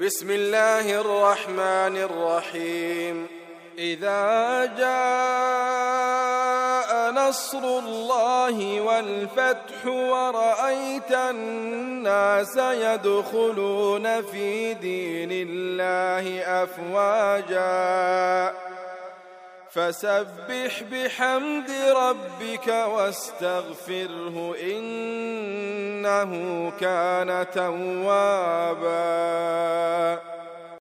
بسم الله الرحمن الرحيم. إذا جاء نصر الله والفتح ورأيت الناس يدخلون في دين الله أفواجا فسبح بحمد ربك واستغفره إنه كان توابا.